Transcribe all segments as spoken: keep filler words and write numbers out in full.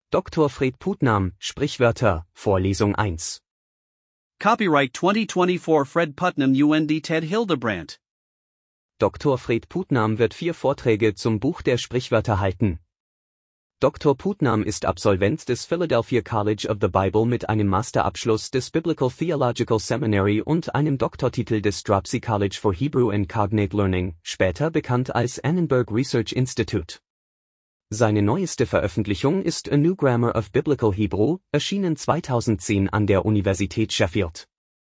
Doktor Fred Putnam, Sprichwörter, Vorlesung eins. Copyright twenty twenty-four Fred Putnam U N D Ted Hildebrandt. Doktor Fred Putnam wird vier Vorträge zum Buch der Sprichwörter halten. Doktor Putnam ist Absolvent des Philadelphia College of the Bible mit einem Masterabschluss des Biblical Theological Seminary und einem Doktortitel des Stropsy College for Hebrew and Cognate Learning, später bekannt als Annenberg Research Institute. Seine neueste Veröffentlichung ist A New Grammar of Biblical Hebrew, erschienen zweitausendzehn an der Universität Sheffield.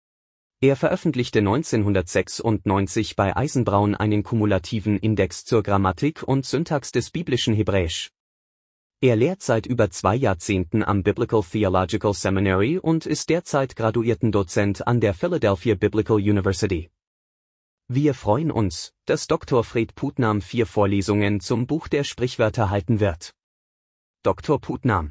Er veröffentlichte neunzehnhundertsechsundneunzig bei Eisenbraun einen kumulativen Index zur Grammatik und Syntax des biblischen Hebräisch. Er lehrt seit über zwei Jahrzehnten am Biblical Theological Seminary und ist derzeit Graduiertendozent an der Philadelphia Biblical University. Wir freuen uns, dass Doktor Fred Putnam vier Vorlesungen zum Buch der Sprichwörter halten wird. Doktor Putnam.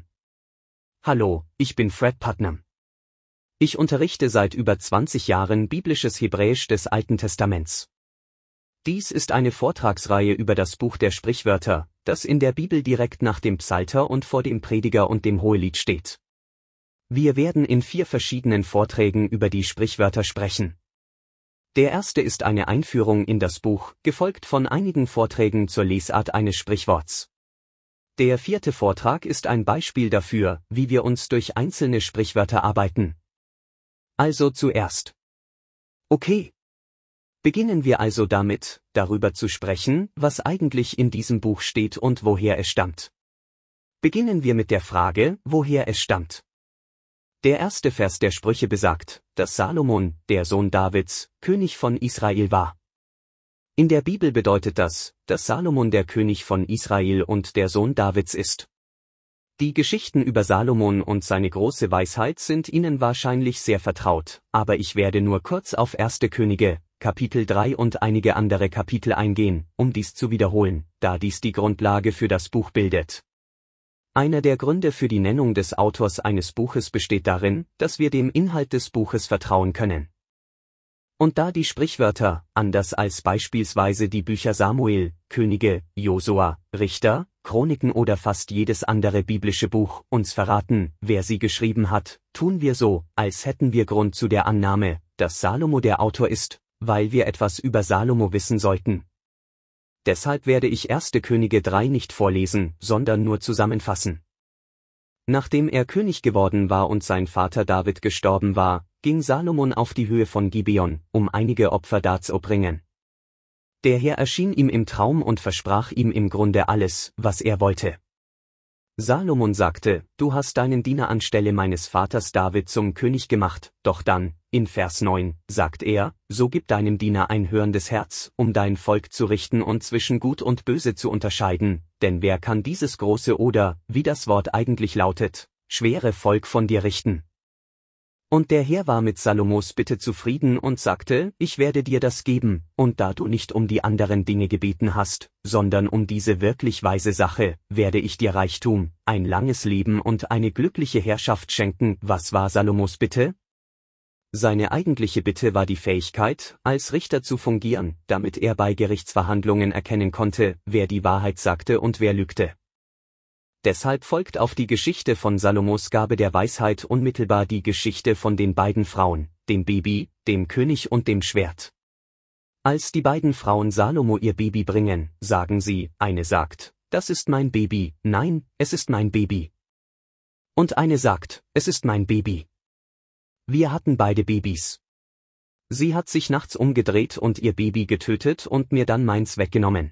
Hallo, ich bin Fred Putnam. Ich unterrichte seit über zwanzig Jahren biblisches Hebräisch des Alten Testaments. Dies ist eine Vortragsreihe über das Buch der Sprichwörter, das in der Bibel direkt nach dem Psalter und vor dem Prediger und dem Hohelied steht. Wir werden in vier verschiedenen Vorträgen über die Sprichwörter sprechen. Der erste ist eine Einführung in das Buch, gefolgt von einigen Vorträgen zur Lesart eines Sprichworts. Der vierte Vortrag ist ein Beispiel dafür, wie wir uns durch einzelne Sprichwörter arbeiten. Also zuerst. Okay. Beginnen wir also damit, darüber zu sprechen, was eigentlich in diesem Buch steht und woher es stammt. Beginnen wir mit der Frage, woher es stammt. Der erste Vers der Sprüche besagt, dass Salomon, der Sohn Davids, König von Israel war. In der Bibel bedeutet das, dass Salomon der König von Israel und der Sohn Davids ist. Die Geschichten über Salomon und seine große Weisheit sind Ihnen wahrscheinlich sehr vertraut, aber ich werde nur kurz auf erste Könige, Kapitel drei und einige andere Kapitel eingehen, um dies zu wiederholen, da dies die Grundlage für das Buch bildet. Einer der Gründe für die Nennung des Autors eines Buches besteht darin, dass wir dem Inhalt des Buches vertrauen können. Und da die Sprichwörter, anders als beispielsweise die Bücher Samuel, Könige, Josua, Richter, Chroniken oder fast jedes andere biblische Buch, uns verraten, wer sie geschrieben hat, tun wir so, als hätten wir Grund zu der Annahme, dass Salomo der Autor ist, weil wir etwas über Salomo wissen sollten. Deshalb werde ich erste Könige drei nicht vorlesen, sondern nur zusammenfassen. Nachdem er König geworden war und sein Vater David gestorben war, ging Salomon auf die Höhe von Gibeon, um einige Opfer darzubringen. Der Herr erschien ihm im Traum und versprach ihm im Grunde alles, was er wollte. Salomon sagte, du hast deinen Diener anstelle meines Vaters David zum König gemacht, doch dann, in Vers neun, sagt er, so gib deinem Diener ein hörendes Herz, um dein Volk zu richten und zwischen Gut und Böse zu unterscheiden, denn wer kann dieses große oder, wie das Wort eigentlich lautet, schwere Volk von dir richten? Und der Herr war mit Salomos Bitte zufrieden und sagte, ich werde dir das geben, und da du nicht um die anderen Dinge gebeten hast, sondern um diese wirklich weise Sache, werde ich dir Reichtum, ein langes Leben und eine glückliche Herrschaft schenken. Was war Salomos Bitte? Seine eigentliche Bitte war die Fähigkeit, als Richter zu fungieren, damit er bei Gerichtsverhandlungen erkennen konnte, wer die Wahrheit sagte und wer lügte. Deshalb folgt auf die Geschichte von Salomos Gabe der Weisheit unmittelbar die Geschichte von den beiden Frauen, dem Baby, dem König und dem Schwert. Als die beiden Frauen Salomo ihr Baby bringen, sagen sie, eine sagt, das ist mein Baby, nein, es ist mein Baby. Und eine sagt, es ist mein Baby. Wir hatten beide Babys. Sie hat sich nachts umgedreht und ihr Baby getötet und mir dann meins weggenommen.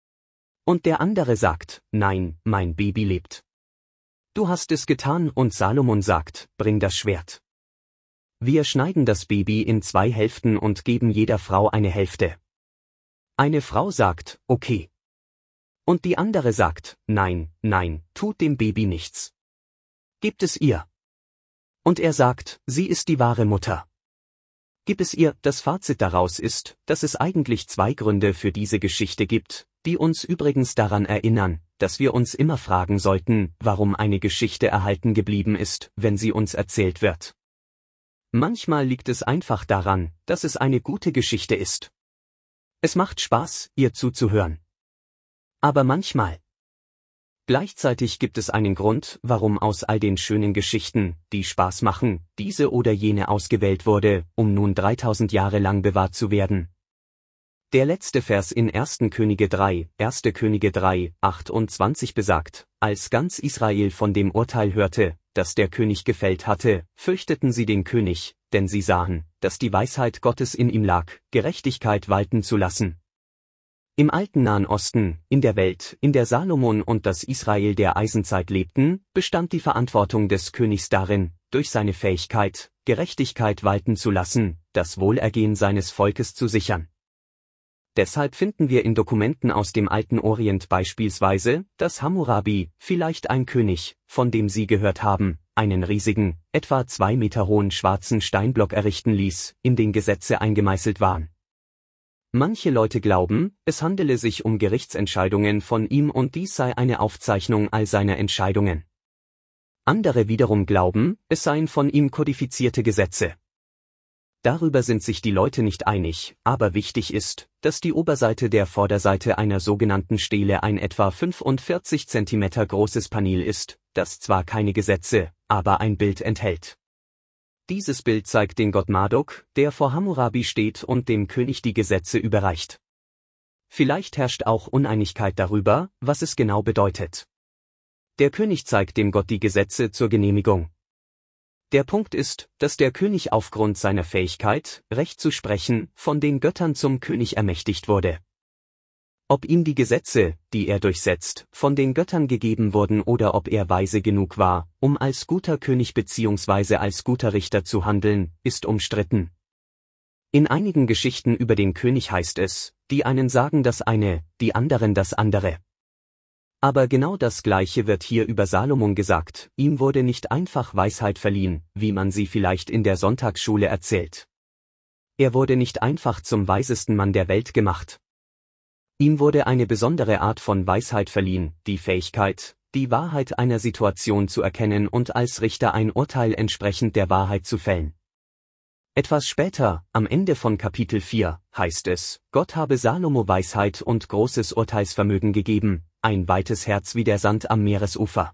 Und der andere sagt, nein, mein Baby lebt. Du hast es getan und Salomon sagt, bring das Schwert. Wir schneiden das Baby in zwei Hälften und geben jeder Frau eine Hälfte. Eine Frau sagt, okay. Und die andere sagt, nein, nein, tut dem Baby nichts. Gebt es ihr. Und er sagt, sie ist die wahre Mutter. Gib es ihr. Das Fazit daraus ist, dass es eigentlich zwei Gründe für diese Geschichte gibt, die uns übrigens daran erinnern, dass wir uns immer fragen sollten, warum eine Geschichte erhalten geblieben ist, wenn sie uns erzählt wird. Manchmal liegt es einfach daran, dass es eine gute Geschichte ist. Es macht Spaß, ihr zuzuhören. Aber manchmal Gleichzeitig gibt es einen Grund, warum aus all den schönen Geschichten, die Spaß machen, diese oder jene ausgewählt wurde, um nun dreitausend Jahre lang bewahrt zu werden. Der letzte Vers in erster Könige drei, erster Könige drei, achtundzwanzig besagt, als ganz Israel von dem Urteil hörte, das der König gefällt hatte, fürchteten sie den König, denn sie sahen, dass die Weisheit Gottes in ihm lag, Gerechtigkeit walten zu lassen. Im alten Nahen Osten, in der Welt, in der Salomon und das Israel der Eisenzeit lebten, bestand die Verantwortung des Königs darin, durch seine Fähigkeit, Gerechtigkeit walten zu lassen, das Wohlergehen seines Volkes zu sichern. Deshalb finden wir in Dokumenten aus dem alten Orient beispielsweise, dass Hammurabi, vielleicht ein König, von dem Sie gehört haben, einen riesigen, etwa zwei Meter hohen schwarzen Steinblock errichten ließ, in den Gesetze eingemeißelt waren. Manche Leute glauben, es handele sich um Gerichtsentscheidungen von ihm und dies sei eine Aufzeichnung all seiner Entscheidungen. Andere wiederum glauben, es seien von ihm kodifizierte Gesetze. Darüber sind sich die Leute nicht einig, aber wichtig ist, dass die Oberseite der Vorderseite einer sogenannten Stele ein etwa fünfundvierzig Zentimeter großes Panel ist, das zwar keine Gesetze, aber ein Bild enthält. Dieses Bild zeigt den Gott Marduk, der vor Hammurabi steht und dem König die Gesetze überreicht. Vielleicht herrscht auch Uneinigkeit darüber, was es genau bedeutet. Der König zeigt dem Gott die Gesetze zur Genehmigung. Der Punkt ist, dass der König aufgrund seiner Fähigkeit, Recht zu sprechen, von den Göttern zum König ermächtigt wurde. Ob ihm die Gesetze, die er durchsetzt, von den Göttern gegeben wurden oder ob er weise genug war, um als guter König bzw. als guter Richter zu handeln, ist umstritten. In einigen Geschichten über den König heißt es, die einen sagen das eine, die anderen das andere. Aber genau das Gleiche wird hier über Salomon gesagt, ihm wurde nicht einfach Weisheit verliehen, wie man sie vielleicht in der Sonntagsschule erzählt. Er wurde nicht einfach zum weisesten Mann der Welt gemacht. Ihm wurde eine besondere Art von Weisheit verliehen, die Fähigkeit, die Wahrheit einer Situation zu erkennen und als Richter ein Urteil entsprechend der Wahrheit zu fällen. Etwas später, am Ende von Kapitel vier, heißt es, Gott habe Salomo Weisheit und großes Urteilsvermögen gegeben, ein weites Herz wie der Sand am Meeresufer.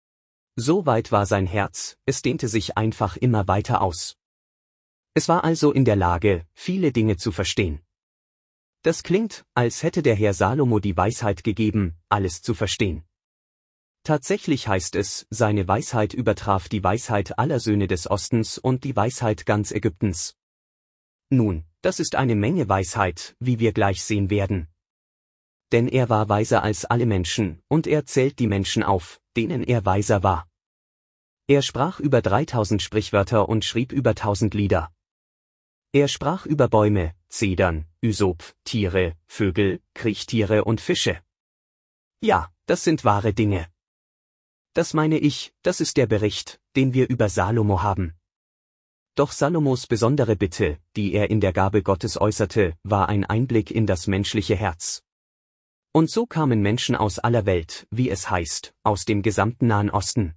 So weit war sein Herz, es dehnte sich einfach immer weiter aus. Es war also in der Lage, viele Dinge zu verstehen. Das klingt, als hätte der Herr Salomo die Weisheit gegeben, alles zu verstehen. Tatsächlich heißt es, seine Weisheit übertraf die Weisheit aller Söhne des Ostens und die Weisheit ganz Ägyptens. Nun, das ist eine Menge Weisheit, wie wir gleich sehen werden. Denn er war weiser als alle Menschen, und er zählt die Menschen auf, denen er weiser war. Er sprach über dreitausend Sprichwörter und schrieb über tausend Lieder. Er sprach über Bäume, Zedern, Ysop, Tiere, Vögel, Kriechtiere und Fische. Ja, das sind wahre Dinge. Das meine ich, das ist der Bericht, den wir über Salomo haben. Doch Salomos besondere Bitte, die er in der Gabe Gottes äußerte, war ein Einblick in das menschliche Herz. Und so kamen Menschen aus aller Welt, wie es heißt, aus dem gesamten Nahen Osten.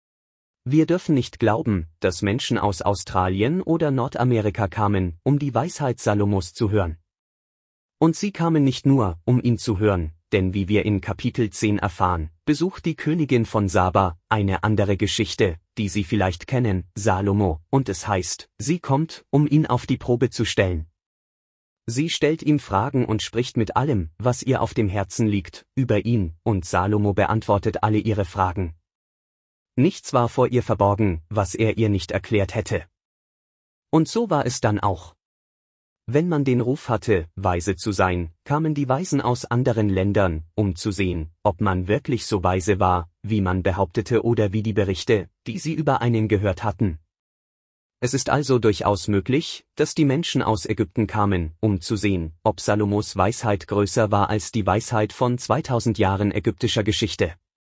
Wir dürfen nicht glauben, dass Menschen aus Australien oder Nordamerika kamen, um die Weisheit Salomos zu hören. Und sie kamen nicht nur, um ihn zu hören, denn wie wir in Kapitel zehn erfahren, besucht die Königin von Saba, eine andere Geschichte, die Sie vielleicht kennen, Salomo, und es heißt, sie kommt, um ihn auf die Probe zu stellen. Sie stellt ihm Fragen und spricht mit allem, was ihr auf dem Herzen liegt, über ihn, und Salomo beantwortet alle ihre Fragen. Nichts war vor ihr verborgen, was er ihr nicht erklärt hätte. Und so war es dann auch. Wenn man den Ruf hatte, weise zu sein, kamen die Weisen aus anderen Ländern, um zu sehen, ob man wirklich so weise war, wie man behauptete oder wie die Berichte, die sie über einen gehört hatten. Es ist also durchaus möglich, dass die Menschen aus Ägypten kamen, um zu sehen, ob Salomos Weisheit größer war als die Weisheit von zweitausend Jahren ägyptischer Geschichte.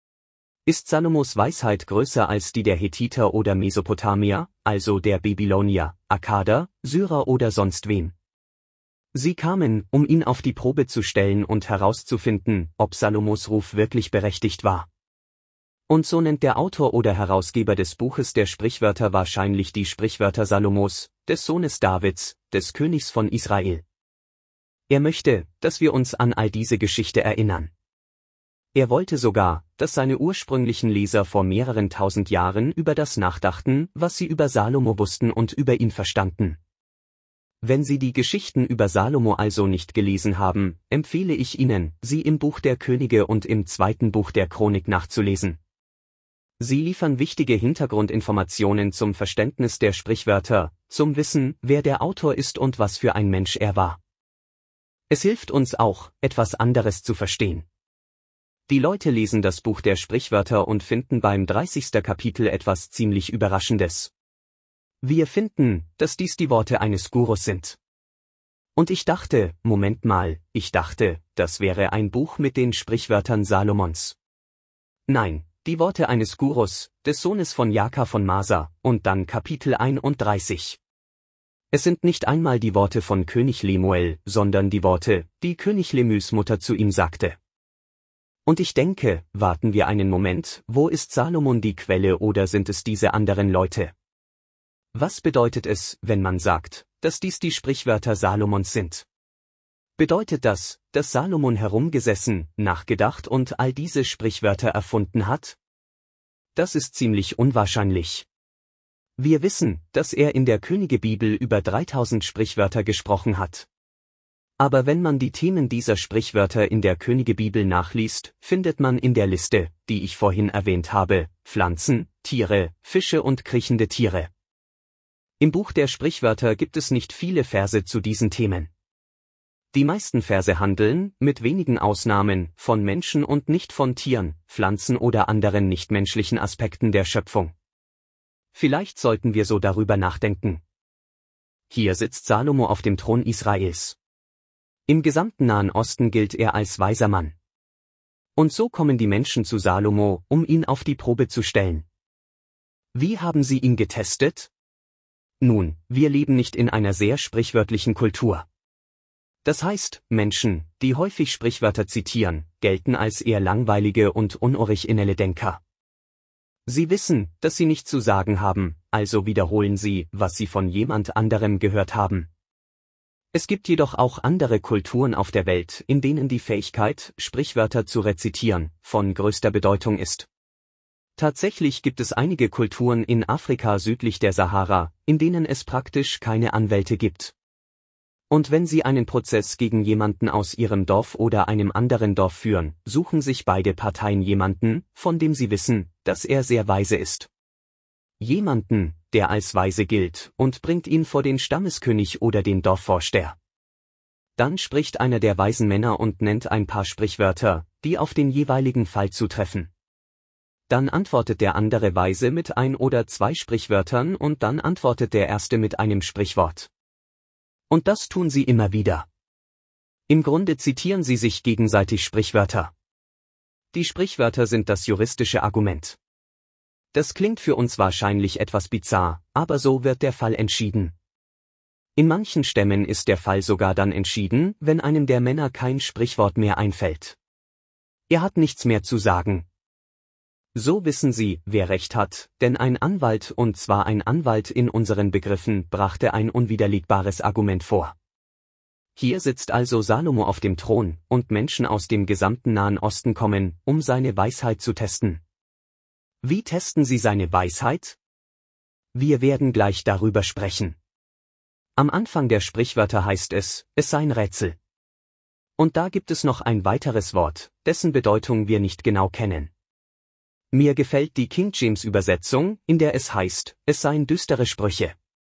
Ist Salomos Weisheit größer als die der Hethiter oder Mesopotamier, also der Babylonier, Akkader, Syrer oder sonst wen? Sie kamen, um ihn auf die Probe zu stellen und herauszufinden, ob Salomos Ruf wirklich berechtigt war. Und so nennt der Autor oder Herausgeber des Buches der Sprichwörter wahrscheinlich die Sprichwörter Salomos, des Sohnes Davids, des Königs von Israel. Er möchte, dass wir uns an all diese Geschichte erinnern. Er wollte sogar, dass seine ursprünglichen Leser vor mehreren tausend Jahren über das nachdachten, was sie über Salomo wussten und über ihn verstanden. Wenn Sie die Geschichten über Salomo also nicht gelesen haben, empfehle ich Ihnen, sie im Buch der Könige und im zweiten Buch der Chronik nachzulesen. Sie liefern wichtige Hintergrundinformationen zum Verständnis der Sprichwörter, zum Wissen, wer der Autor ist und was für ein Mensch er war. Es hilft uns auch, etwas anderes zu verstehen. Die Leute lesen das Buch der Sprichwörter und finden beim dreißigsten Kapitel etwas ziemlich Überraschendes. Wir finden, dass dies die Worte eines Gurus sind. Und ich dachte, Moment mal, ich dachte, das wäre ein Buch mit den Sprichwörtern Salomons. Nein, die Worte eines Gurus, des Sohnes von Jaka von Masa, und dann Kapitel einunddreißig. Es sind nicht einmal die Worte von König Lemuel, sondern die Worte, die König Lemüs Mutter zu ihm sagte. Und ich denke, warten wir einen Moment, wo ist Salomon die Quelle oder sind es diese anderen Leute? Was bedeutet es, wenn man sagt, dass dies die Sprichwörter Salomons sind? Bedeutet das, dass Salomon herumgesessen, nachgedacht und all diese Sprichwörter erfunden hat? Das ist ziemlich unwahrscheinlich. Wir wissen, dass er in der Königebibel über dreitausend Sprichwörter gesprochen hat. Aber wenn man die Themen dieser Sprichwörter in der Königebibel nachliest, findet man in der Liste, die ich vorhin erwähnt habe, Pflanzen, Tiere, Fische und kriechende Tiere. Im Buch der Sprichwörter gibt es nicht viele Verse zu diesen Themen. Die meisten Verse handeln, mit wenigen Ausnahmen, von Menschen und nicht von Tieren, Pflanzen oder anderen nichtmenschlichen Aspekten der Schöpfung. Vielleicht sollten wir so darüber nachdenken. Hier sitzt Salomo auf dem Thron Israels. Im gesamten Nahen Osten gilt er als weiser Mann. Und so kommen die Menschen zu Salomo, um ihn auf die Probe zu stellen. Wie haben sie ihn getestet? Nun, wir leben nicht in einer sehr sprichwörtlichen Kultur. Das heißt, Menschen, die häufig Sprichwörter zitieren, gelten als eher langweilige und unoriginelle Denker. Sie wissen, dass sie nichts zu sagen haben, also wiederholen sie, was sie von jemand anderem gehört haben. Es gibt jedoch auch andere Kulturen auf der Welt, in denen die Fähigkeit, Sprichwörter zu rezitieren, von größter Bedeutung ist. Tatsächlich gibt es einige Kulturen in Afrika südlich der Sahara, in denen es praktisch keine Anwälte gibt. Und wenn sie einen Prozess gegen jemanden aus ihrem Dorf oder einem anderen Dorf führen, suchen sich beide Parteien jemanden, von dem sie wissen, dass er sehr weise ist. Jemanden, der als weise gilt, und bringt ihn vor den Stammeskönig oder den Dorfvorsteher. Dann spricht einer der weisen Männer und nennt ein paar Sprichwörter, die auf den jeweiligen Fall zutreffen. Dann antwortet der andere Weise mit ein oder zwei Sprichwörtern und dann antwortet der erste mit einem Sprichwort. Und das tun sie immer wieder. Im Grunde zitieren sie sich gegenseitig Sprichwörter. Die Sprichwörter sind das juristische Argument. Das klingt für uns wahrscheinlich etwas bizarr, aber so wird der Fall entschieden. In manchen Stämmen ist der Fall sogar dann entschieden, wenn einem der Männer kein Sprichwort mehr einfällt. Er hat nichts mehr zu sagen. So wissen Sie, wer recht hat, denn ein Anwalt, und zwar ein Anwalt in unseren Begriffen, brachte ein unwiderlegbares Argument vor. Hier sitzt also Salomo auf dem Thron, und Menschen aus dem gesamten Nahen Osten kommen, um seine Weisheit zu testen. Wie testen sie seine Weisheit? Wir werden gleich darüber sprechen. Am Anfang der Sprichwörter heißt es, es sei ein Rätsel. Und da gibt es noch ein weiteres Wort, dessen Bedeutung wir nicht genau kennen. Mir gefällt die King James Übersetzung, in der es heißt, es seien düstere Sprüche.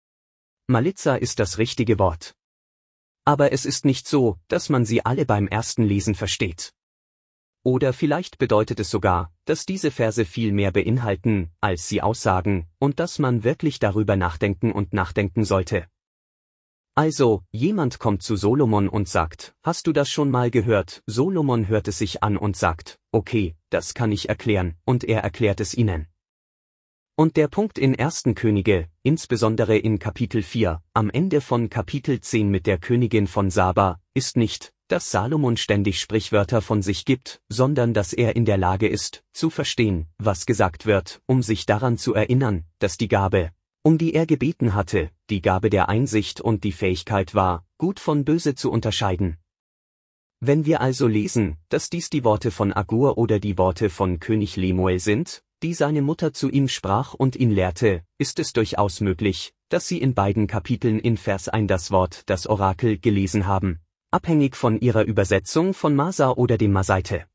Malitza ist das richtige Wort. Aber es ist nicht so, dass man sie alle beim ersten Lesen versteht. Oder vielleicht bedeutet es sogar, dass diese Verse viel mehr beinhalten, als sie aussagen, und dass man wirklich darüber nachdenken und nachdenken sollte. Also, jemand kommt zu Solomon und sagt, hast du das schon mal gehört? Solomon hört es sich an und sagt, okay, das kann ich erklären, und er erklärt es ihnen. Und der Punkt in ersten Könige, insbesondere in Kapitel vier, am Ende von Kapitel zehn mit der Königin von Saba, ist nicht, dass Salomon ständig Sprichwörter von sich gibt, sondern dass er in der Lage ist, zu verstehen, was gesagt wird, um sich daran zu erinnern, dass die Gabe, um die er gebeten hatte, die Gabe der Einsicht und die Fähigkeit war, gut von böse zu unterscheiden. Wenn wir also lesen, dass dies die Worte von Agur oder die Worte von König Lemuel sind, die seine Mutter zu ihm sprach und ihn lehrte, ist es durchaus möglich, dass sie in beiden Kapiteln in Vers eins das Wort, das Orakel, gelesen haben, abhängig von ihrer Übersetzung von Masa oder dem Masaite.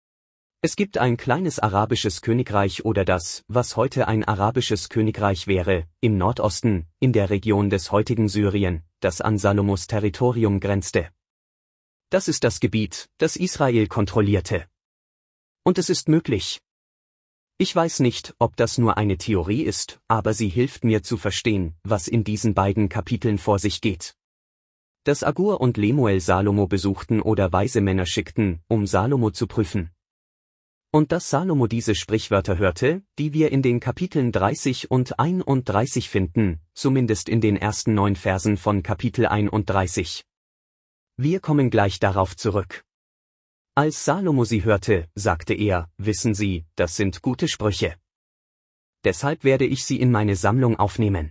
Es gibt ein kleines arabisches Königreich oder das, was heute ein arabisches Königreich wäre, im Nordosten, in der Region des heutigen Syrien, das an Salomos Territorium grenzte. Das ist das Gebiet, das Israel kontrollierte. Und es ist möglich. Ich weiß nicht, ob das nur eine Theorie ist, aber sie hilft mir zu verstehen, was in diesen beiden Kapiteln vor sich geht. Dass Agur und Lemuel Salomo besuchten oder weise Männer schickten, um Salomo zu prüfen. Und dass Salomo diese Sprichwörter hörte, die wir in den Kapiteln dreißig und einunddreißig finden, zumindest in den ersten neun Versen von Kapitel einunddreißig. Wir kommen gleich darauf zurück. Als Salomo sie hörte, sagte er, wissen Sie, das sind gute Sprüche. Deshalb werde ich sie in meine Sammlung aufnehmen.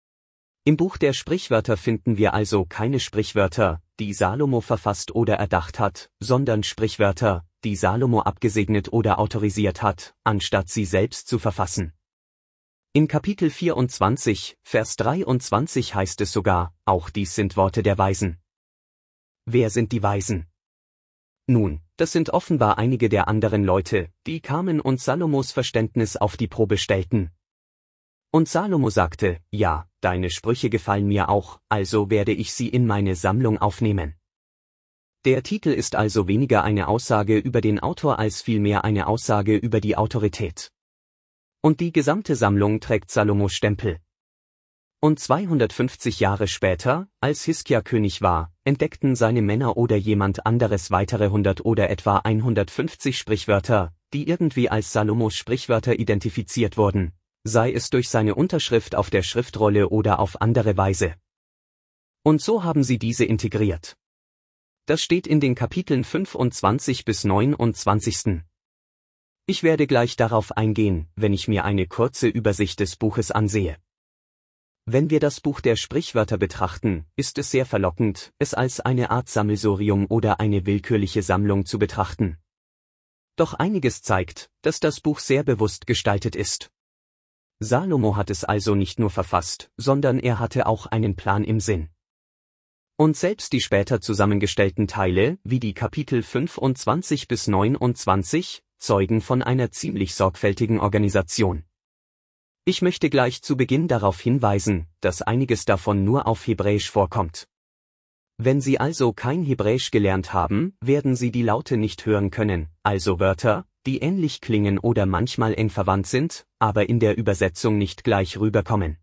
Im Buch der Sprichwörter finden wir also keine Sprichwörter, die Salomo verfasst oder erdacht hat, sondern Sprichwörter, die Salomo abgesegnet oder autorisiert hat, anstatt sie selbst zu verfassen. In Kapitel vierundzwanzig, Vers dreiundzwanzig heißt es sogar, auch dies sind Worte der Weisen. Wer sind die Weisen? Nun, das sind offenbar einige der anderen Leute, die kamen und Salomos Verständnis auf die Probe stellten. Und Salomo sagte, ja, deine Sprüche gefallen mir auch, also werde ich sie in meine Sammlung aufnehmen. Der Titel ist also weniger eine Aussage über den Autor als vielmehr eine Aussage über die Autorität. Und die gesamte Sammlung trägt Salomos Stempel. Und zweihundertfünfzig Jahre später, als Hiskia König war, entdeckten seine Männer oder jemand anderes weitere hundert oder etwa hundertfünfzig Sprichwörter, die irgendwie als Salomos Sprichwörter identifiziert wurden, sei es durch seine Unterschrift auf der Schriftrolle oder auf andere Weise. Und so haben sie diese integriert. Das steht in den Kapiteln fünfundzwanzig bis neunundzwanzig. Ich werde gleich darauf eingehen, wenn ich mir eine kurze Übersicht des Buches ansehe. Wenn wir das Buch der Sprichwörter betrachten, ist es sehr verlockend, es als eine Art Sammelsurium oder eine willkürliche Sammlung zu betrachten. Doch einiges zeigt, dass das Buch sehr bewusst gestaltet ist. Salomo hat es also nicht nur verfasst, sondern er hatte auch einen Plan im Sinn. Und selbst die später zusammengestellten Teile, wie die Kapitel fünfundzwanzig bis neunundzwanzig, zeugen von einer ziemlich sorgfältigen Organisation. Ich möchte gleich zu Beginn darauf hinweisen, dass einiges davon nur auf Hebräisch vorkommt. Wenn Sie also kein Hebräisch gelernt haben, werden Sie die Laute nicht hören können, also Wörter, die ähnlich klingen oder manchmal eng verwandt sind, aber in der Übersetzung nicht gleich rüberkommen.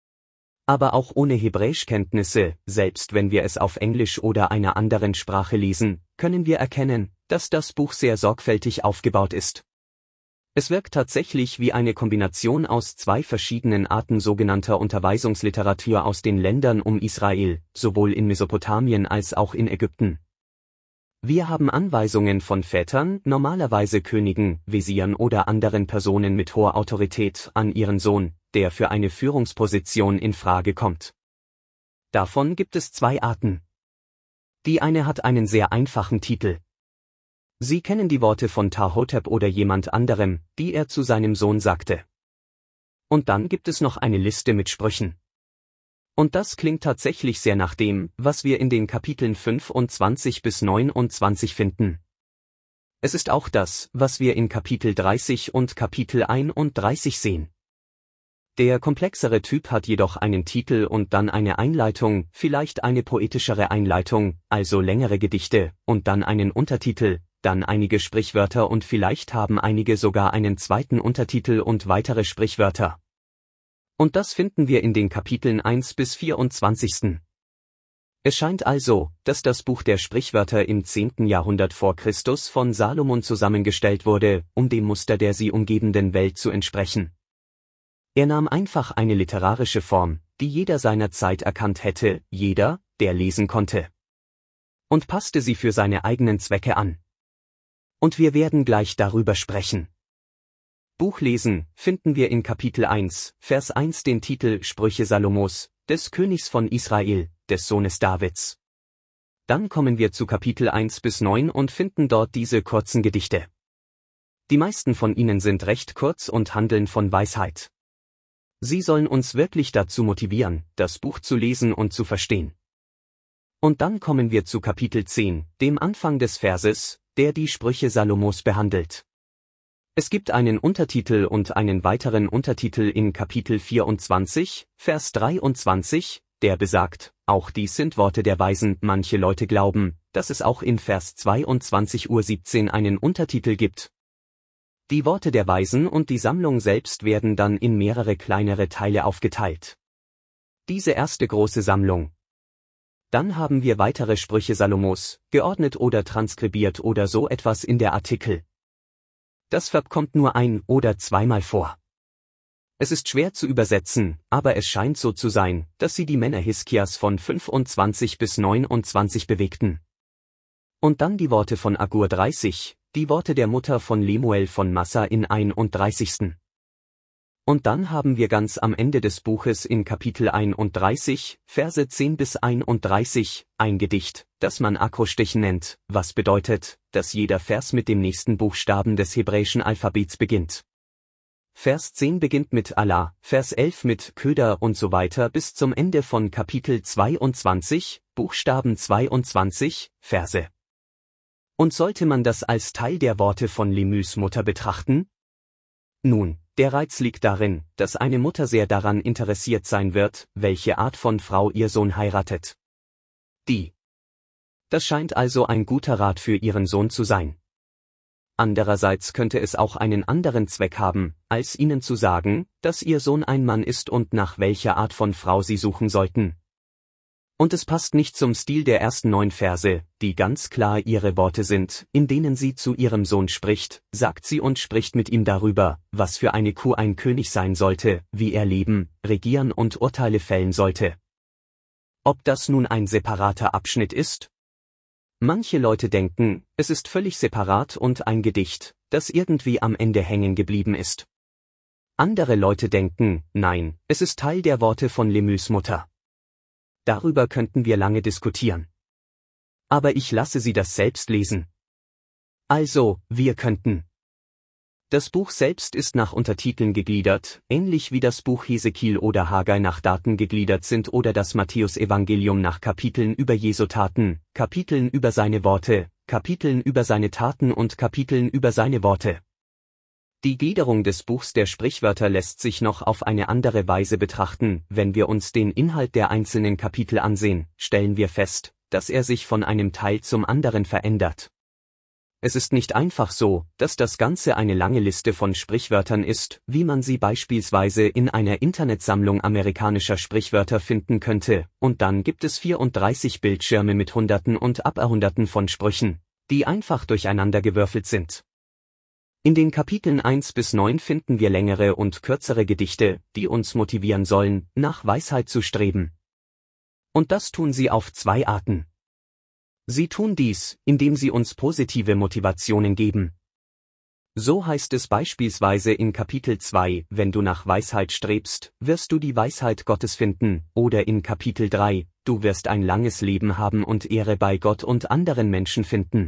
Aber auch ohne Hebräischkenntnisse, selbst wenn wir es auf Englisch oder einer anderen Sprache lesen, können wir erkennen, dass das Buch sehr sorgfältig aufgebaut ist. Es wirkt tatsächlich wie eine Kombination aus zwei verschiedenen Arten sogenannter Unterweisungsliteratur aus den Ländern um Israel, sowohl in Mesopotamien als auch in Ägypten. Wir haben Anweisungen von Vätern, normalerweise Königen, Wesiren oder anderen Personen mit hoher Autorität, an ihren Sohn, der für eine Führungsposition in Frage kommt. Davon gibt es zwei Arten. Die eine hat einen sehr einfachen Titel. Sie kennen die Worte von Ptahhotep oder jemand anderem, die er zu seinem Sohn sagte. Und dann gibt es noch eine Liste mit Sprüchen. Und das klingt tatsächlich sehr nach dem, was wir in den Kapiteln fünfundzwanzig bis neunundzwanzig finden. Es ist auch das, was wir in Kapitel dreißig und Kapitel einunddreißig sehen. Der komplexere Typ hat jedoch einen Titel und dann eine Einleitung, vielleicht eine poetischere Einleitung, also längere Gedichte, und dann einen Untertitel, dann einige Sprichwörter und vielleicht haben einige sogar einen zweiten Untertitel und weitere Sprichwörter. Und das finden wir in den Kapiteln eins bis vierundzwanzig. Es scheint also, dass das Buch der Sprichwörter im zehnten Jahrhundert vor Christus von Salomon zusammengestellt wurde, um dem Muster der sie umgebenden Welt zu entsprechen. Er nahm einfach eine literarische Form, die jeder seiner Zeit erkannt hätte, jeder, der lesen konnte. Und passte sie für seine eigenen Zwecke an. Und wir werden gleich darüber sprechen. Buchlesen finden wir in Kapitel eins, Vers eins den Titel Sprüche Salomos, des Königs von Israel, des Sohnes Davids. Dann kommen wir zu Kapitel eins bis neun und finden dort diese kurzen Gedichte. Die meisten von ihnen sind recht kurz und handeln von Weisheit. Sie sollen uns wirklich dazu motivieren, das Buch zu lesen und zu verstehen. Und dann kommen wir zu Kapitel zehn, dem Anfang des Verses, der die Sprüche Salomos behandelt. Es gibt einen Untertitel und einen weiteren Untertitel in Kapitel vierundzwanzig, Vers dreiundzwanzig, der besagt, auch dies sind Worte der Weisen. Manche Leute glauben, dass es auch in Vers zweiundzwanzig Uhr siebzehn einen Untertitel gibt. Die Worte der Weisen und die Sammlung selbst werden dann in mehrere kleinere Teile aufgeteilt. Diese erste große Sammlung. Dann haben wir weitere Sprüche Salomos, geordnet oder transkribiert oder so etwas in der Artikel. Das Verb kommt nur ein- oder zweimal vor. Es ist schwer zu übersetzen, aber es scheint so zu sein, dass sie die Männer Hiskias von fünfundzwanzig bis neunundzwanzig bewegten. Und dann die Worte von Agur dreißig, die Worte der Mutter von Lemuel von Massa in einunddreißigsten Und dann haben wir ganz am Ende des Buches in Kapitel einunddreißig, Verse zehn bis einunddreißig, ein Gedicht, das man Akrostichen nennt, was bedeutet, dass jeder Vers mit dem nächsten Buchstaben des hebräischen Alphabets beginnt. Vers zehn beginnt mit Allah, Vers elf mit Köder und so weiter bis zum Ende von Kapitel zweiundzwanzig, Buchstaben zweiundzwanzig, Verse. Und sollte man das als Teil der Worte von Lemüs Mutter betrachten? Nun, der Reiz liegt darin, dass eine Mutter sehr daran interessiert sein wird, welche Art von Frau ihr Sohn heiratet. Die. Das scheint also ein guter Rat für ihren Sohn zu sein. Andererseits könnte es auch einen anderen Zweck haben, als ihnen zu sagen, dass ihr Sohn ein Mann ist und nach welcher Art von Frau sie suchen sollten. Und es passt nicht zum Stil der ersten neun Verse, die ganz klar ihre Worte sind, in denen sie zu ihrem Sohn spricht, sagt sie und spricht mit ihm darüber, was für eine Kuh ein König sein sollte, wie er leben, regieren und Urteile fällen sollte. Ob das nun ein separater Abschnitt ist? Manche Leute denken, es ist völlig separat und ein Gedicht, das irgendwie am Ende hängen geblieben ist. Andere Leute denken, nein, es ist Teil der Worte von Lemüs Mutter. Darüber könnten wir lange diskutieren. Aber ich lasse Sie das selbst lesen. Also, wir könnten. Das Buch selbst ist nach Untertiteln gegliedert, ähnlich wie das Buch Hesekiel oder Haggai nach Daten gegliedert sind oder das Matthäusevangelium nach Kapiteln über Jesu Taten, Kapiteln über seine Worte, Kapiteln über seine Taten und Kapiteln über seine Worte. Die Gliederung des Buchs der Sprichwörter lässt sich noch auf eine andere Weise betrachten. Wenn wir uns den Inhalt der einzelnen Kapitel ansehen, stellen wir fest, dass er sich von einem Teil zum anderen verändert. Es ist nicht einfach so, dass das Ganze eine lange Liste von Sprichwörtern ist, wie man sie beispielsweise in einer Internetsammlung amerikanischer Sprichwörter finden könnte, und dann gibt es vierunddreißig Bildschirme mit Hunderten und Aberhunderten von Sprüchen, die einfach durcheinandergewürfelt sind. In den Kapiteln eins bis neun finden wir längere und kürzere Gedichte, die uns motivieren sollen, nach Weisheit zu streben. Und das tun sie auf zwei Arten. Sie tun dies, indem sie uns positive Motivationen geben. So heißt es beispielsweise in Kapitel zwei, wenn du nach Weisheit strebst, wirst du die Weisheit Gottes finden, oder in Kapitel drei, du wirst ein langes Leben haben und Ehre bei Gott und anderen Menschen finden.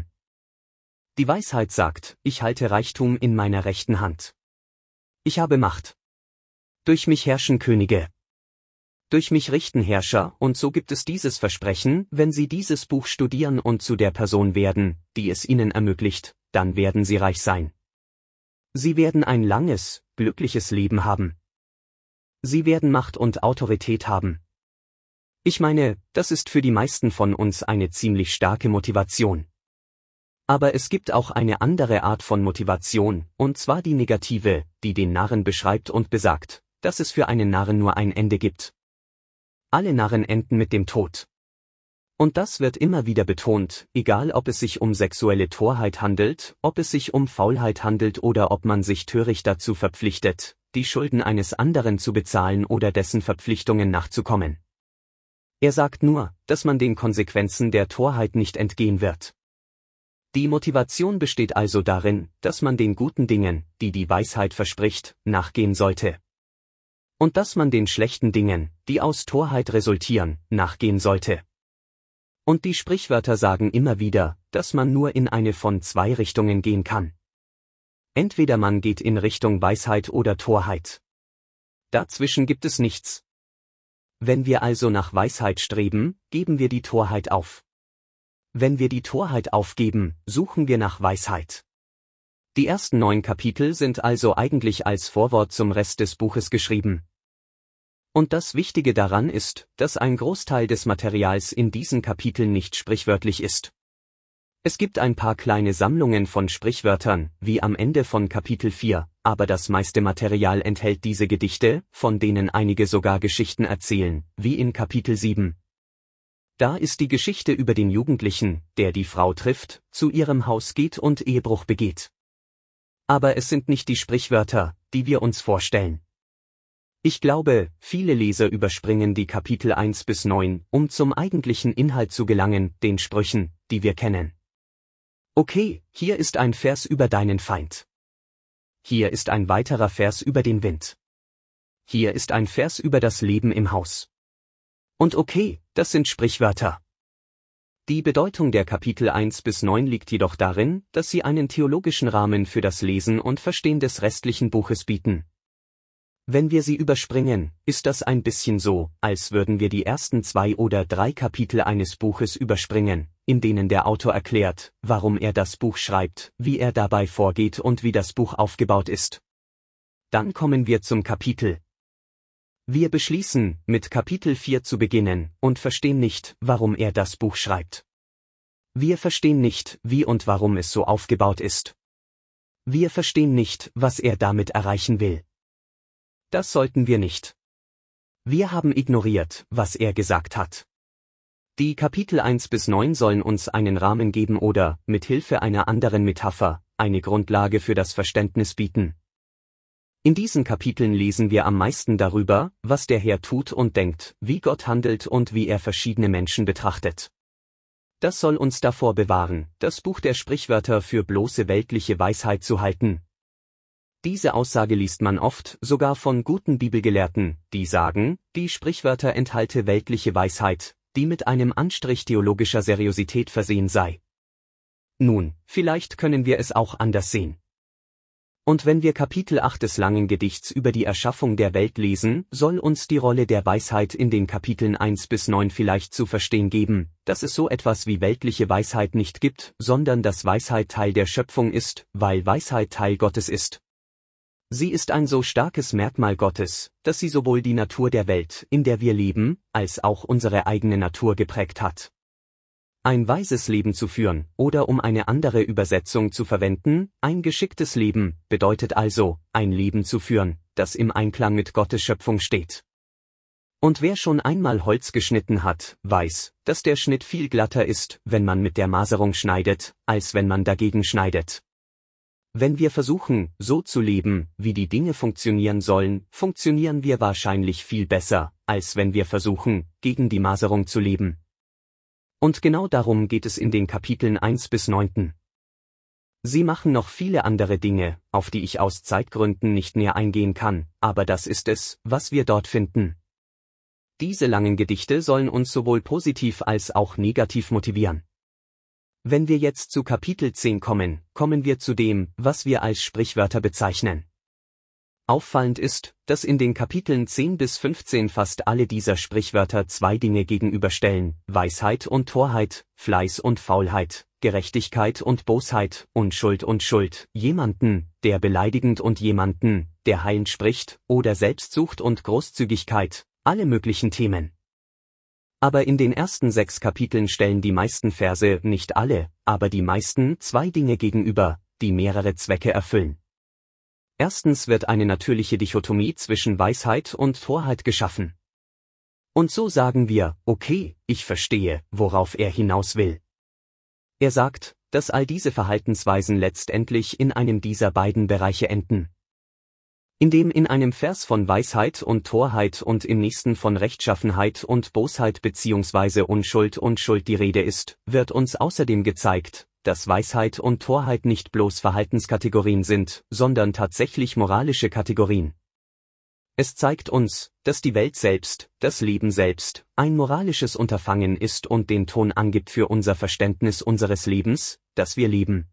Die Weisheit sagt, ich halte Reichtum in meiner rechten Hand. Ich habe Macht. Durch mich herrschen Könige. Durch mich richten Herrscher, und so gibt es dieses Versprechen, wenn Sie dieses Buch studieren und zu der Person werden, die es Ihnen ermöglicht, dann werden Sie reich sein. Sie werden ein langes, glückliches Leben haben. Sie werden Macht und Autorität haben. Ich meine, das ist für die meisten von uns eine ziemlich starke Motivation. Aber es gibt auch eine andere Art von Motivation, und zwar die negative, die den Narren beschreibt und besagt, dass es für einen Narren nur ein Ende gibt. Alle Narren enden mit dem Tod. Und das wird immer wieder betont, egal ob es sich um sexuelle Torheit handelt, ob es sich um Faulheit handelt oder ob man sich töricht dazu verpflichtet, die Schulden eines anderen zu bezahlen oder dessen Verpflichtungen nachzukommen. Er sagt nur, dass man den Konsequenzen der Torheit nicht entgehen wird. Die Motivation besteht also darin, dass man den guten Dingen, die die Weisheit verspricht, nachgehen sollte. Und dass man den schlechten Dingen, die aus Torheit resultieren, nachgehen sollte. Und die Sprichwörter sagen immer wieder, dass man nur in eine von zwei Richtungen gehen kann. Entweder man geht in Richtung Weisheit oder Torheit. Dazwischen gibt es nichts. Wenn wir also nach Weisheit streben, geben wir die Torheit auf. Wenn wir die Torheit aufgeben, suchen wir nach Weisheit. Die ersten neun Kapitel sind also eigentlich als Vorwort zum Rest des Buches geschrieben. Und das Wichtige daran ist, dass ein Großteil des Materials in diesen Kapiteln nicht sprichwörtlich ist. Es gibt ein paar kleine Sammlungen von Sprichwörtern, wie am Ende von Kapitel vier, aber das meiste Material enthält diese Gedichte, von denen einige sogar Geschichten erzählen, wie in Kapitel sieben. Da ist die Geschichte über den Jugendlichen, der die Frau trifft, zu ihrem Haus geht und Ehebruch begeht. Aber es sind nicht die Sprichwörter, die wir uns vorstellen. Ich glaube, viele Leser überspringen die Kapitel eins bis neun, um zum eigentlichen Inhalt zu gelangen, den Sprüchen, die wir kennen. Okay, hier ist ein Vers über deinen Feind. Hier ist ein weiterer Vers über den Wind. Hier ist ein Vers über das Leben im Haus. Und okay, das sind Sprichwörter. Die Bedeutung der Kapitel eins bis neun liegt jedoch darin, dass sie einen theologischen Rahmen für das Lesen und Verstehen des restlichen Buches bieten. Wenn wir sie überspringen, ist das ein bisschen so, als würden wir die ersten zwei oder drei Kapitel eines Buches überspringen, in denen der Autor erklärt, warum er das Buch schreibt, wie er dabei vorgeht und wie das Buch aufgebaut ist. Dann kommen wir zum Kapitel. Wir beschließen, mit Kapitel vier zu beginnen, und verstehen nicht, warum er das Buch schreibt. Wir verstehen nicht, wie und warum es so aufgebaut ist. Wir verstehen nicht, was er damit erreichen will. Das sollten wir nicht. Wir haben ignoriert, was er gesagt hat. Die Kapitel eins bis neun sollen uns einen Rahmen geben oder, mit Hilfe einer anderen Metapher, eine Grundlage für das Verständnis bieten. In diesen Kapiteln lesen wir am meisten darüber, was der Herr tut und denkt, wie Gott handelt und wie er verschiedene Menschen betrachtet. Das soll uns davor bewahren, das Buch der Sprichwörter für bloße weltliche Weisheit zu halten. Diese Aussage liest man oft, sogar von guten Bibelgelehrten, die sagen, die Sprichwörter enthalte weltliche Weisheit, die mit einem Anstrich theologischer Seriosität versehen sei. Nun, vielleicht können wir es auch anders sehen. Und wenn wir Kapitel acht des langen Gedichts über die Erschaffung der Welt lesen, soll uns die Rolle der Weisheit in den Kapiteln eins bis neun vielleicht zu verstehen geben, dass es so etwas wie weltliche Weisheit nicht gibt, sondern dass Weisheit Teil der Schöpfung ist, weil Weisheit Teil Gottes ist. Sie ist ein so starkes Merkmal Gottes, dass sie sowohl die Natur der Welt, in der wir leben, als auch unsere eigene Natur geprägt hat. Ein weises Leben zu führen, oder um eine andere Übersetzung zu verwenden, ein geschicktes Leben, bedeutet also, ein Leben zu führen, das im Einklang mit Gottes Schöpfung steht. Und wer schon einmal Holz geschnitten hat, weiß, dass der Schnitt viel glatter ist, wenn man mit der Maserung schneidet, als wenn man dagegen schneidet. Wenn wir versuchen, so zu leben, wie die Dinge funktionieren sollen, funktionieren wir wahrscheinlich viel besser, als wenn wir versuchen, gegen die Maserung zu leben. Und genau darum geht es in den Kapiteln eins bis neun. Sie machen noch viele andere Dinge, auf die ich aus Zeitgründen nicht näher eingehen kann, aber das ist es, was wir dort finden. Diese langen Gedichte sollen uns sowohl positiv als auch negativ motivieren. Wenn wir jetzt zu Kapitel zehn kommen, kommen wir zu dem, was wir als Sprichwörter bezeichnen. Auffallend ist, dass in den Kapiteln zehn bis fünfzehn fast alle dieser Sprichwörter zwei Dinge gegenüberstellen, Weisheit und Torheit, Fleiß und Faulheit, Gerechtigkeit und Bosheit, Unschuld und Schuld, jemanden, der beleidigend und jemanden, der heilend spricht, oder Selbstsucht und Großzügigkeit, alle möglichen Themen. Aber in den ersten sechs Kapiteln stellen die meisten Verse, nicht alle, aber die meisten, zwei Dinge gegenüber, die mehrere Zwecke erfüllen. Erstens wird eine natürliche Dichotomie zwischen Weisheit und Torheit geschaffen. Und so sagen wir, okay, ich verstehe, worauf er hinaus will. Er sagt, dass all diese Verhaltensweisen letztendlich in einem dieser beiden Bereiche enden. Indem in einem Vers von Weisheit und Torheit und im nächsten von Rechtschaffenheit und Bosheit bzw. Unschuld und Schuld die Rede ist, wird uns außerdem gezeigt, dass Weisheit und Torheit nicht bloß Verhaltenskategorien sind, sondern tatsächlich moralische Kategorien. Es zeigt uns, dass die Welt selbst, das Leben selbst, ein moralisches Unterfangen ist und den Ton angibt für unser Verständnis unseres Lebens, das wir leben.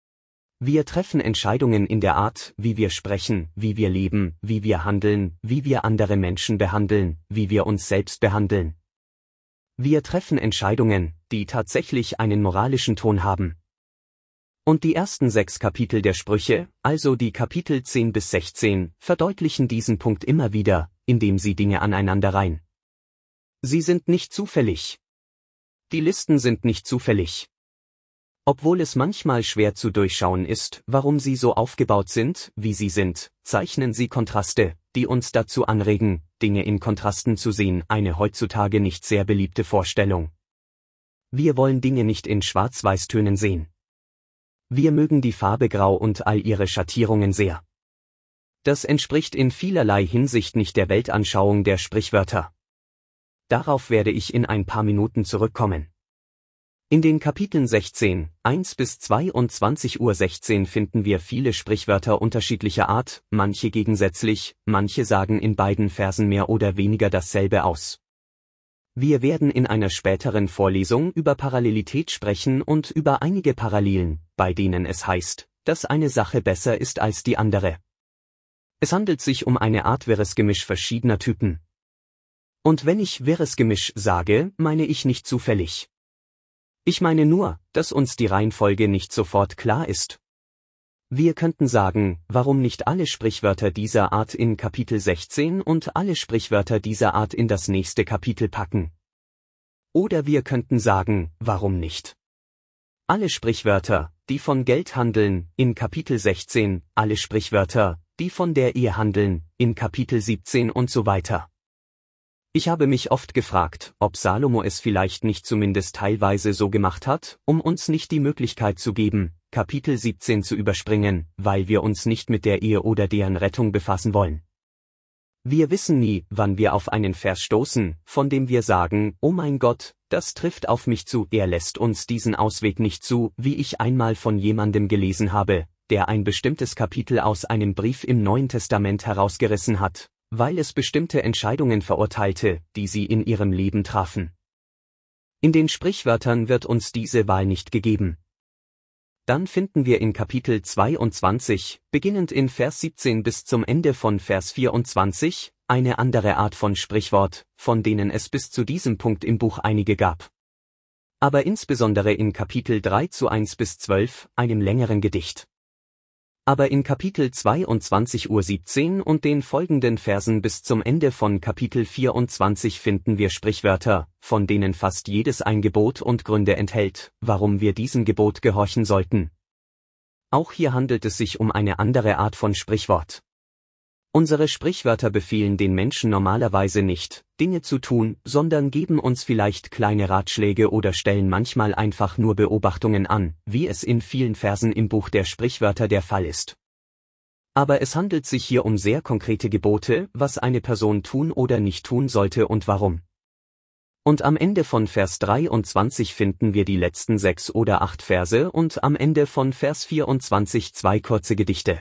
Wir treffen Entscheidungen in der Art, wie wir sprechen, wie wir leben, wie wir handeln, wie wir andere Menschen behandeln, wie wir uns selbst behandeln. Wir treffen Entscheidungen, die tatsächlich einen moralischen Ton haben. Und die ersten sechs Kapitel der Sprüche, also die Kapitel zehn bis sechzehn, verdeutlichen diesen Punkt immer wieder, indem sie Dinge aneinanderreihen. Sie sind nicht zufällig. Die Listen sind nicht zufällig. Obwohl es manchmal schwer zu durchschauen ist, warum sie so aufgebaut sind, wie sie sind, zeichnen sie Kontraste, die uns dazu anregen, Dinge in Kontrasten zu sehen, eine heutzutage nicht sehr beliebte Vorstellung. Wir wollen Dinge nicht in Schwarz-Weiß-Tönen sehen. Wir mögen die Farbe Grau und all ihre Schattierungen sehr. Das entspricht in vielerlei Hinsicht nicht der Weltanschauung der Sprichwörter. Darauf werde ich in ein paar Minuten zurückkommen. In den Kapiteln sechzehn, eins bis zweiundzwanzig Uhr sechzehn finden wir viele Sprichwörter unterschiedlicher Art, manche gegensätzlich, manche sagen in beiden Versen mehr oder weniger dasselbe aus. Wir werden in einer späteren Vorlesung über Parallelität sprechen und über einige Parallelen, bei denen es heißt, dass eine Sache besser ist als die andere. Es handelt sich um eine Art wirres Gemisch verschiedener Typen. Und wenn ich wirres Gemisch sage, meine ich nicht zufällig. Ich meine nur, dass uns die Reihenfolge nicht sofort klar ist. Wir könnten sagen, warum nicht alle Sprichwörter dieser Art in Kapitel sechzehn und alle Sprichwörter dieser Art in das nächste Kapitel packen. Oder wir könnten sagen, warum nicht alle Sprichwörter, die von Geld handeln, in Kapitel sechzehn, alle Sprichwörter, die von der Ehe handeln, in Kapitel siebzehn und so weiter. Ich habe mich oft gefragt, ob Salomo es vielleicht nicht zumindest teilweise so gemacht hat, um uns nicht die Möglichkeit zu geben, Kapitel siebzehn zu überspringen, weil wir uns nicht mit der Ehe oder deren Rettung befassen wollen. Wir wissen nie, wann wir auf einen Vers stoßen, von dem wir sagen, oh mein Gott, das trifft auf mich zu, er lässt uns diesen Ausweg nicht zu, wie ich einmal von jemandem gelesen habe, der ein bestimmtes Kapitel aus einem Brief im Neuen Testament herausgerissen hat, weil es bestimmte Entscheidungen verurteilte, die sie in ihrem Leben trafen. In den Sprichwörtern wird uns diese Wahl nicht gegeben. Dann finden wir in Kapitel zweiundzwanzig, beginnend in Vers siebzehn bis zum Ende von Vers vierundzwanzig, eine andere Art von Sprichwort, von denen es bis zu diesem Punkt im Buch einige gab. Aber insbesondere in Kapitel drei zu eins bis zwölf, einem längeren Gedicht. Aber in Kapitel zweiundzwanzig Uhr siebzehn und den folgenden Versen bis zum Ende von Kapitel vierundzwanzig finden wir Sprichwörter, von denen fast jedes ein Gebot und Gründe enthält, warum wir diesem Gebot gehorchen sollten. Auch hier handelt es sich um eine andere Art von Sprichwort. Unsere Sprichwörter befehlen den Menschen normalerweise nicht, Dinge zu tun, sondern geben uns vielleicht kleine Ratschläge oder stellen manchmal einfach nur Beobachtungen an, wie es in vielen Versen im Buch der Sprichwörter der Fall ist. Aber es handelt sich hier um sehr konkrete Gebote, was eine Person tun oder nicht tun sollte und warum. Und am Ende von Vers dreiundzwanzig finden wir die letzten sechs oder acht Verse und am Ende von Vers vierundzwanzig zwei kurze Gedichte.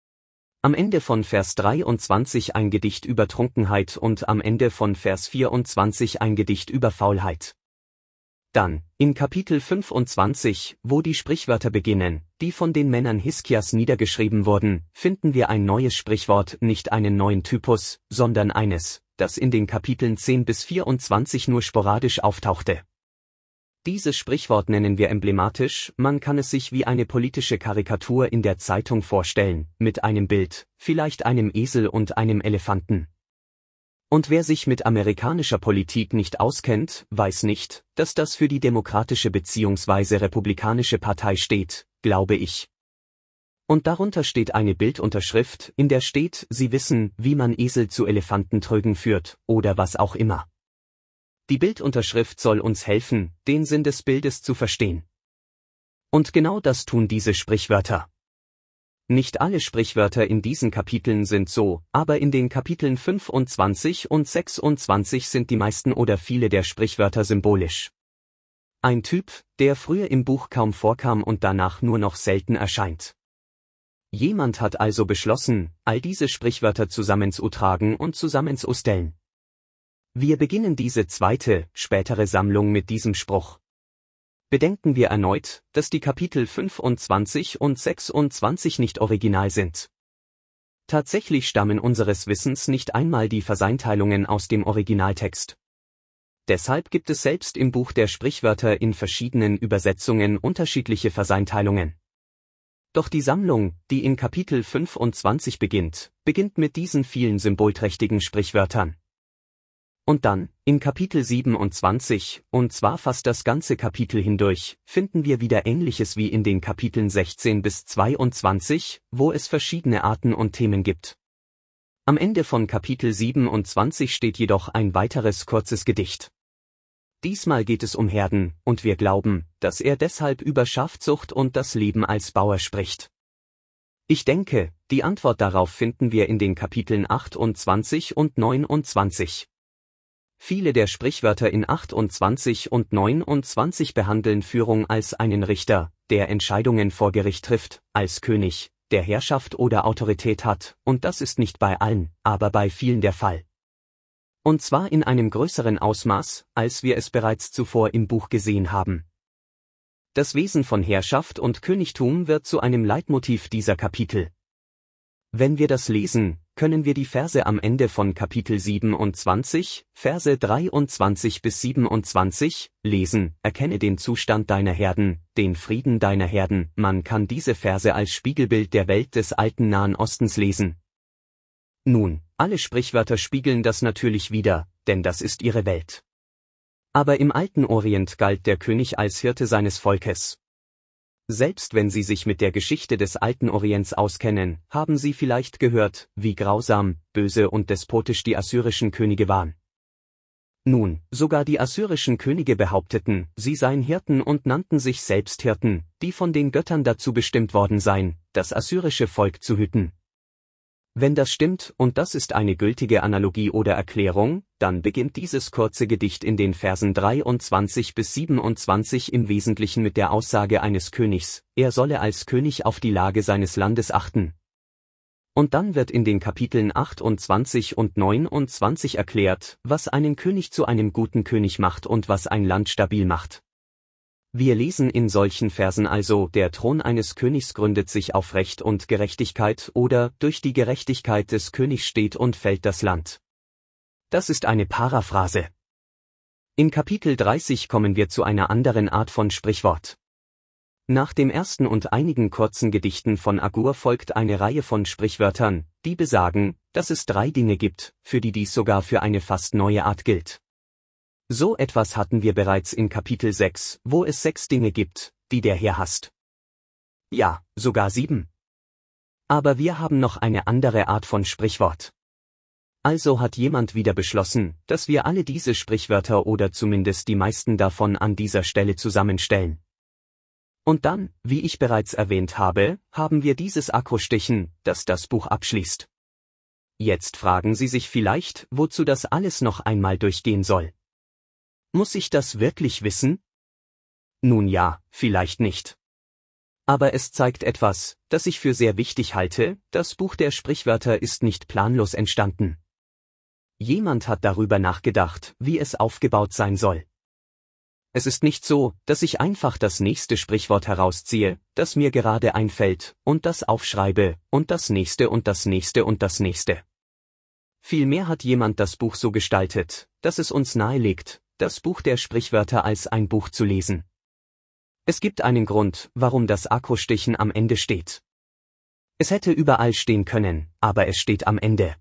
Am Ende von Vers dreiundzwanzig ein Gedicht über Trunkenheit und am Ende von Vers vierundzwanzig ein Gedicht über Faulheit. Dann, in Kapitel fünfundzwanzig, wo die Sprichwörter beginnen, die von den Männern Hiskias niedergeschrieben wurden, finden wir ein neues Sprichwort, nicht einen neuen Typus, sondern eines, das in den Kapiteln zehn bis vierundzwanzig nur sporadisch auftauchte. Dieses Sprichwort nennen wir emblematisch, man kann es sich wie eine politische Karikatur in der Zeitung vorstellen, mit einem Bild, vielleicht einem Esel und einem Elefanten. Und wer sich mit amerikanischer Politik nicht auskennt, weiß nicht, dass das für die Demokratische bzw. Republikanische Partei steht, glaube ich. Und darunter steht eine Bildunterschrift, in der steht, Sie wissen, wie man Esel zu Elefantentrögen führt, oder was auch immer. Die Bildunterschrift soll uns helfen, den Sinn des Bildes zu verstehen. Und genau das tun diese Sprichwörter. Nicht alle Sprichwörter in diesen Kapiteln sind so, aber in den Kapiteln fünfundzwanzig und sechsundzwanzig sind die meisten oder viele der Sprichwörter symbolisch. Ein Typ, der früher im Buch kaum vorkam und danach nur noch selten erscheint. Jemand hat also beschlossen, all diese Sprichwörter zusammenzutragen und zusammenzustellen. Wir beginnen diese zweite, spätere Sammlung mit diesem Spruch. Bedenken wir erneut, dass die Kapitel fünfundzwanzig und sechsundzwanzig nicht original sind. Tatsächlich stammen unseres Wissens nicht einmal die Verseinteilungen aus dem Originaltext. Deshalb gibt es selbst im Buch der Sprichwörter in verschiedenen Übersetzungen unterschiedliche Verseinteilungen. Doch die Sammlung, die in Kapitel fünfundzwanzig beginnt, beginnt mit diesen vielen symbolträchtigen Sprichwörtern. Und dann, in Kapitel siebenundzwanzig, und zwar fast das ganze Kapitel hindurch, finden wir wieder Ähnliches wie in den Kapiteln sechzehn bis zweiundzwanzig, wo es verschiedene Arten und Themen gibt. Am Ende von Kapitel siebenundzwanzig steht jedoch ein weiteres kurzes Gedicht. Diesmal geht es um Herden, und wir glauben, dass er deshalb über Schafzucht und das Leben als Bauer spricht. Ich denke, die Antwort darauf finden wir in den Kapiteln achtundzwanzig und neunundzwanzig. Viele der Sprichwörter in achtundzwanzig und neunundzwanzig behandeln Führung als einen Richter, der Entscheidungen vor Gericht trifft, als König, der Herrschaft oder Autorität hat, und das ist nicht bei allen, aber bei vielen der Fall. Und zwar in einem größeren Ausmaß, als wir es bereits zuvor im Buch gesehen haben. Das Wesen von Herrschaft und Königtum wird zu einem Leitmotiv dieser Kapitel. Wenn wir das lesen, können wir die Verse am Ende von Kapitel siebenundzwanzig, Verse dreiundzwanzig bis siebenundzwanzig, lesen: Erkenne den Zustand deiner Herden, den Frieden deiner Herden. Man kann diese Verse als Spiegelbild der Welt des alten Nahen Ostens lesen. Nun, alle Sprichwörter spiegeln das natürlich wider, denn das ist ihre Welt. Aber im alten Orient galt der König als Hirte seines Volkes. Selbst wenn Sie sich mit der Geschichte des alten Orients auskennen, haben Sie vielleicht gehört, wie grausam, böse und despotisch die assyrischen Könige waren. Nun, sogar die assyrischen Könige behaupteten, sie seien Hirten und nannten sich selbst Hirten, die von den Göttern dazu bestimmt worden seien, das assyrische Volk zu hüten. Wenn das stimmt, und das ist eine gültige Analogie oder Erklärung, dann beginnt dieses kurze Gedicht in den Versen dreiundzwanzig bis siebenundzwanzig im Wesentlichen mit der Aussage eines Königs, er solle als König auf die Lage seines Landes achten. Und dann wird in den Kapiteln achtundzwanzig und neunundzwanzig erklärt, was einen König zu einem guten König macht und was ein Land stabil macht. Wir lesen in solchen Versen also, der Thron eines Königs gründet sich auf Recht und Gerechtigkeit oder durch die Gerechtigkeit des Königs steht und fällt das Land. Das ist eine Paraphrase. In Kapitel dreißig kommen wir zu einer anderen Art von Sprichwort. Nach dem ersten und einigen kurzen Gedichten von Agur folgt eine Reihe von Sprichwörtern, die besagen, dass es drei Dinge gibt, für die dies sogar für eine fast neue Art gilt. So etwas hatten wir bereits in Kapitel sechs, wo es sechs Dinge gibt, die der Herr hasst. Ja, sogar sieben. Aber wir haben noch eine andere Art von Sprichwort. Also hat jemand wieder beschlossen, dass wir alle diese Sprichwörter oder zumindest die meisten davon an dieser Stelle zusammenstellen. Und dann, wie ich bereits erwähnt habe, haben wir dieses Akrostichen, das das Buch abschließt. Jetzt fragen Sie sich vielleicht, wozu das alles noch einmal durchgehen soll. Muss ich das wirklich wissen? Nun ja, vielleicht nicht. Aber es zeigt etwas, das ich für sehr wichtig halte: Das Buch der Sprichwörter ist nicht planlos entstanden. Jemand hat darüber nachgedacht, wie es aufgebaut sein soll. Es ist nicht so, dass ich einfach das nächste Sprichwort herausziehe, das mir gerade einfällt, und das aufschreibe, und das nächste und das nächste und das nächste. Vielmehr hat jemand das Buch so gestaltet, dass es uns nahelegt, das Buch der Sprichwörter als ein Buch zu lesen. Es gibt einen Grund, warum das Akrostichen am Ende steht. Es hätte überall stehen können, aber es steht am Ende.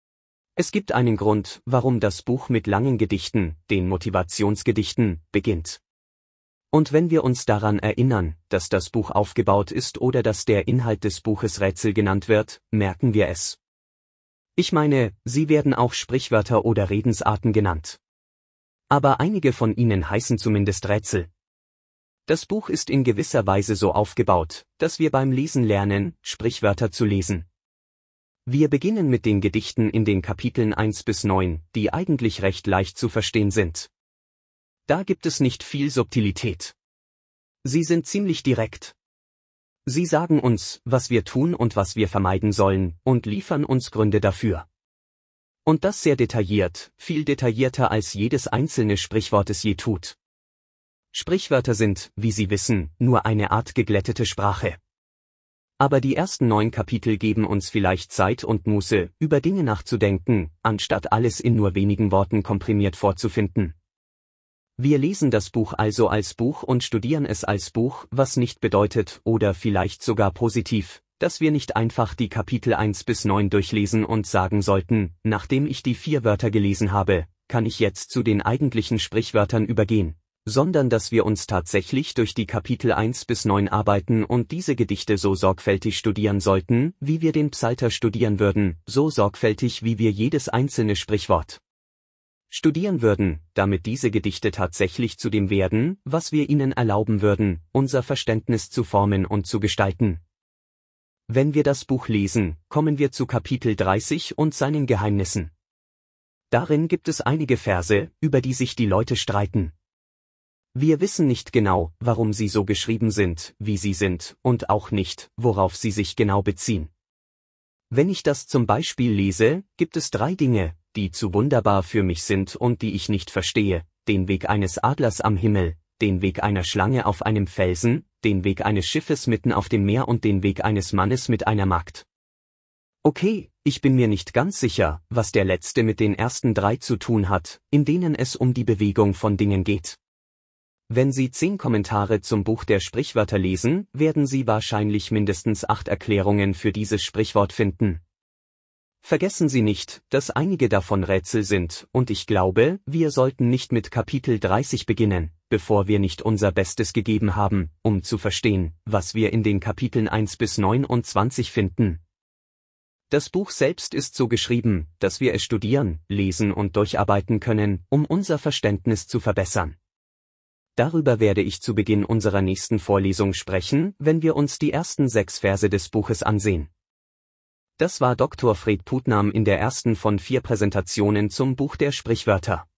Es gibt einen Grund, warum das Buch mit langen Gedichten, den Motivationsgedichten, beginnt. Und wenn wir uns daran erinnern, dass das Buch aufgebaut ist oder dass der Inhalt des Buches Rätsel genannt wird, merken wir es. Ich meine, sie werden auch Sprichwörter oder Redensarten genannt. Aber einige von ihnen heißen zumindest Rätsel. Das Buch ist in gewisser Weise so aufgebaut, dass wir beim Lesen lernen, Sprichwörter zu lesen. Wir beginnen mit den Gedichten in den Kapiteln eins bis neun, die eigentlich recht leicht zu verstehen sind. Da gibt es nicht viel Subtilität. Sie sind ziemlich direkt. Sie sagen uns, was wir tun und was wir vermeiden sollen, und liefern uns Gründe dafür. Und das sehr detailliert, viel detaillierter als jedes einzelne Sprichwort es je tut. Sprichwörter sind, wie Sie wissen, nur eine Art geglättete Sprache. Aber die ersten neun Kapitel geben uns vielleicht Zeit und Muße, über Dinge nachzudenken, anstatt alles in nur wenigen Worten komprimiert vorzufinden. Wir lesen das Buch also als Buch und studieren es als Buch, was nicht bedeutet, oder vielleicht sogar positiv, dass wir nicht einfach die Kapitel eins bis neun durchlesen und sagen sollten, nachdem ich die vier Wörter gelesen habe, kann ich jetzt zu den eigentlichen Sprichwörtern übergehen, sondern dass wir uns tatsächlich durch die Kapitel eins bis neun arbeiten und diese Gedichte so sorgfältig studieren sollten, wie wir den Psalter studieren würden, so sorgfältig wie wir jedes einzelne Sprichwort studieren würden, damit diese Gedichte tatsächlich zu dem werden, was wir ihnen erlauben würden, unser Verständnis zu formen und zu gestalten. Wenn wir das Buch lesen, kommen wir zu Kapitel dreißig und seinen Geheimnissen. Darin gibt es einige Verse, über die sich die Leute streiten. Wir wissen nicht genau, warum sie so geschrieben sind, wie sie sind, und auch nicht, worauf sie sich genau beziehen. Wenn ich das zum Beispiel lese, gibt es drei Dinge, die zu wunderbar für mich sind und die ich nicht verstehe: den Weg eines Adlers am Himmel, den Weg einer Schlange auf einem Felsen, den Weg eines Schiffes mitten auf dem Meer und den Weg eines Mannes mit einer Magd. Okay, ich bin mir nicht ganz sicher, was der letzte mit den ersten drei zu tun hat, in denen es um die Bewegung von Dingen geht. Wenn Sie zehn Kommentare zum Buch der Sprichwörter lesen, werden Sie wahrscheinlich mindestens acht Erklärungen für dieses Sprichwort finden. Vergessen Sie nicht, dass einige davon Rätsel sind, und ich glaube, wir sollten nicht mit Kapitel dreißig beginnen, bevor wir nicht unser Bestes gegeben haben, um zu verstehen, was wir in den Kapiteln eins bis neunundzwanzig finden. Das Buch selbst ist so geschrieben, dass wir es studieren, lesen und durcharbeiten können, um unser Verständnis zu verbessern. Darüber werde ich zu Beginn unserer nächsten Vorlesung sprechen, wenn wir uns die ersten sechs Verse des Buches ansehen. Das war Doktor Fred Putnam in der ersten von vier Präsentationen zum Buch der Sprichwörter.